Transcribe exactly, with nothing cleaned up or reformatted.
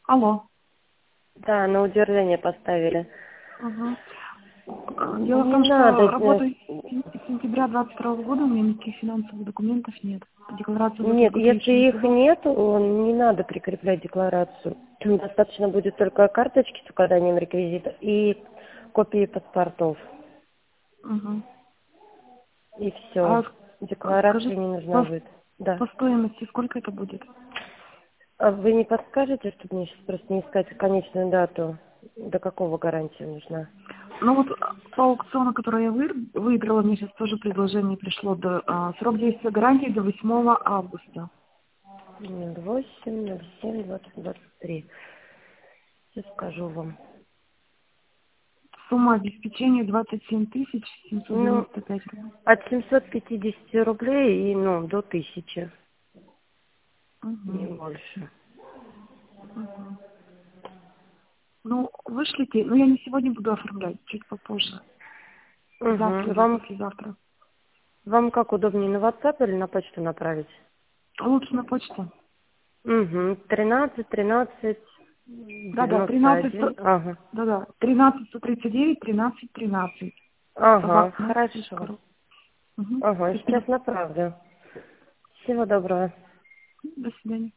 Алло. Да, на удержание поставили. Ага. Дело в Не том, что надо, работаю с сентября двадцать второго года, у меня никаких финансовых документов нет. Декларацию вы нет, только если пришлите, их да? нету, не надо прикреплять декларацию. Достаточно будет только карточки с указанием реквизитов и копии паспортов. Угу. И А все. ск- Декларация скажи, не нужна по, будет. Да. по стоимости сколько это будет? А вы не подскажете, чтобы мне сейчас просто не искать конечную дату? До какого гарантия нужна? Ну вот по аукциону, который я вы- выиграла, мне сейчас тоже предложение пришло. До, а, срок действия гарантии до восьмого августа. ноль восемь, ноль семь, двадцать, двадцать три. Сейчас скажу вам. Сумма обеспечения двадцать семь тысяч семьсот Ну, девяносто пять рублей. от семисот пятидесяти рублей и, ну, до тысячи. Не Угу. больше. Угу. Ну, вышлите, но я не сегодня буду оформлять, чуть попозже. Завтра Угу. или Вам, послезавтра. вам как удобнее, на WhatsApp или на почту направить? Лучше на почту. Угу. тринадцать, тринадцать, Да-да, девяносто тринадцать, один. Ага. да-да, тринадцать сто тридцать девять, тринадцать, тринадцать. Ага, Собака Макс точка хорошо. ру. Угу. Ага, Спасибо. сейчас направлю. Всего доброго. До свидания.